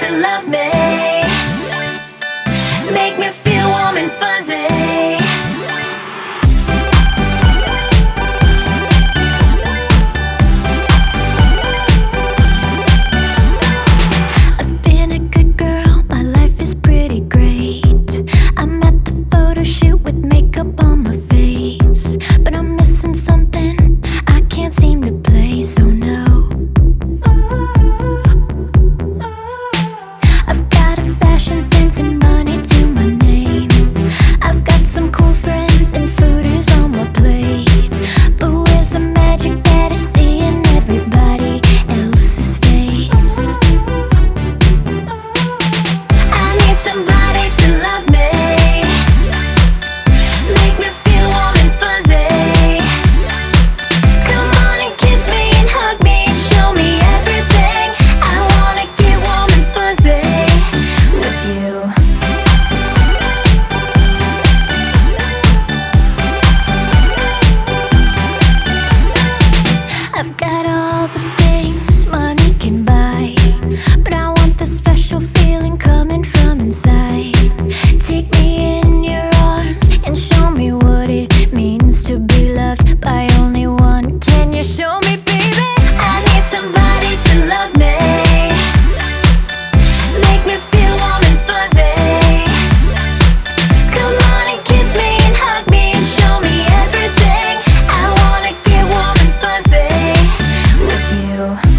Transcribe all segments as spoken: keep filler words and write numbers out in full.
to love me, make me feel warm and fuzzy. I've been a good girl, my life is pretty great. I'm at the photo shoot with makeup on my face, but I'm missing something I can't seem to place, so no. I've got a fashion sense and money to my name. I've got some cool friends and food is on my plate, but where's the magic that I see in everybody else's face? I need somebody to love me, make me feel warm and fuzzy. Come on and kiss me and hug me and show me everything. I wanna get warm and fuzzy with you. I've got all the things money can buy, but I want the special feeling coming from inside. Take me in your arms and show me what it means to be loved by only one. Can you show me, baby? I need somebody to love me, make me feel warm and fuzzy. Come on and kiss me and hug me and show me everything. I wanna get warm and fuzzy with you.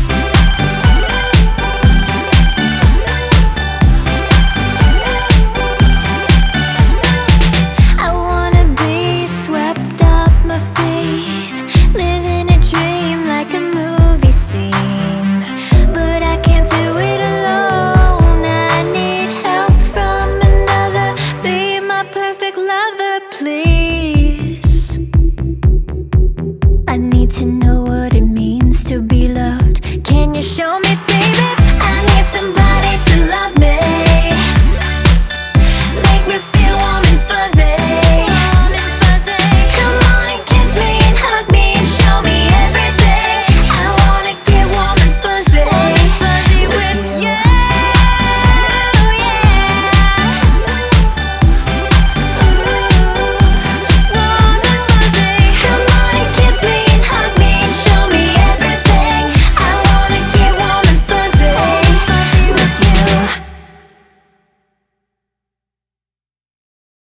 I wanna be swept off my feet, living a dream like a movie scene, but I can't do it alone. I need help from another. Be my perfect lover, please. I need to know what it means to be loved. Can you show me,